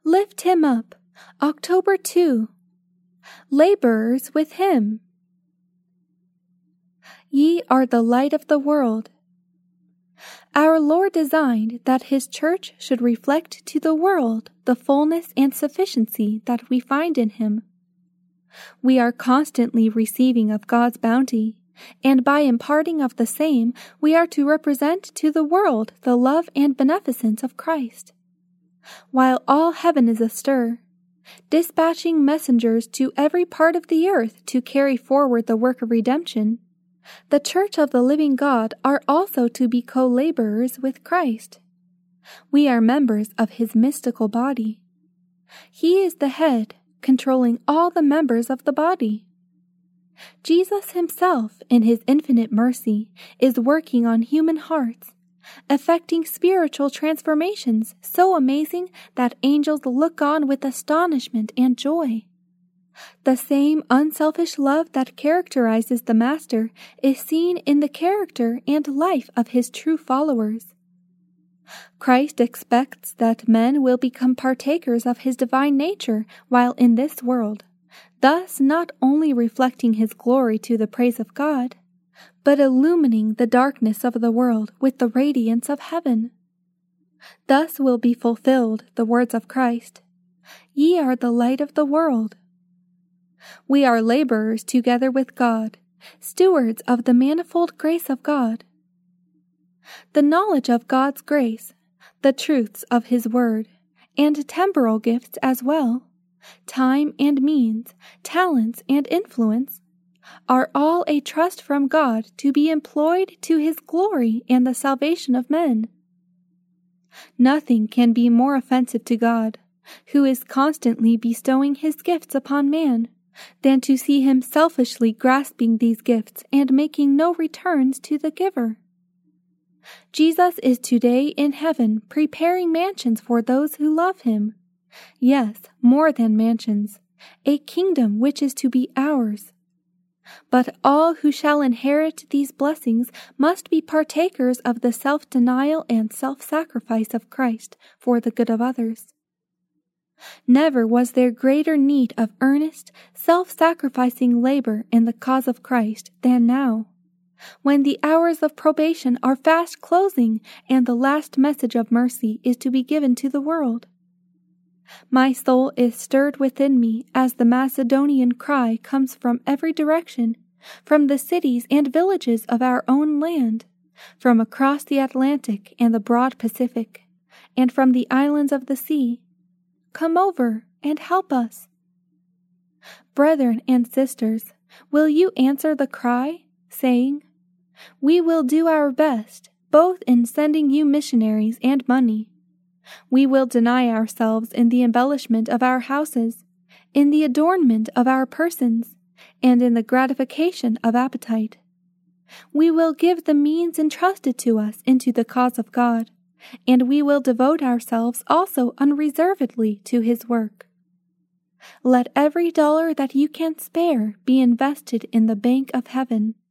Lift him up. October 2. Laborers with him. Ye are the light of the world. Our Lord designed that His church should reflect to the world the fullness and sufficiency that we find in Him. We are constantly receiving of God's bounty, and by imparting of the same, we are to represent to the world the love and beneficence of Christ. While all heaven is astir, dispatching messengers to every part of the earth to carry forward the work of redemption, the Church of the living God are also to be co-laborers with Christ. We are members of His mystical body. He is the head, controlling all the members of the body. Jesus Himself, in His infinite mercy, is working on human hearts, effecting spiritual transformations so amazing that angels look on with astonishment and joy. The same unselfish love that characterizes the Master is seen in the character and life of His true followers. Christ expects that men will become partakers of His divine nature while in this world, thus not only reflecting His glory to the praise of God, but illumining the darkness of the world with the radiance of heaven. Thus will be fulfilled the words of Christ, "Ye are the light of the world." We are laborers together with God, stewards of the manifold grace of God. The knowledge of God's grace, the truths of His word, and temporal gifts as well, time and means, talents and influence, are all a trust from God to be employed to His glory and the salvation of men. Nothing can be more offensive to God, who is constantly bestowing His gifts upon man, than to see Him selfishly grasping these gifts and making no returns to the giver. Jesus is today in heaven preparing mansions for those who love Him. Yes, more than mansions, a kingdom which is to be ours. But all who shall inherit these blessings must be partakers of the self-denial and self-sacrifice of Christ for the good of others. Never was there greater need of earnest, self-sacrificing labor in the cause of Christ than now, when the hours of probation are fast closing and the last message of mercy is to be given to the world. My soul is stirred within me as the Macedonian cry comes from every direction, from the cities and villages of our own land, from across the Atlantic and the broad Pacific, and from the islands of the sea. Come over and help us. Brethren and sisters, will you answer the cry, saying, "We will do our best, both in sending you missionaries and money. We will deny ourselves in the embellishment of our houses, in the adornment of our persons, and in the gratification of appetite. We will give the means entrusted to us into the cause of God, and we will devote ourselves also unreservedly to His work. Let every dollar that you can spare be invested in the bank of heaven.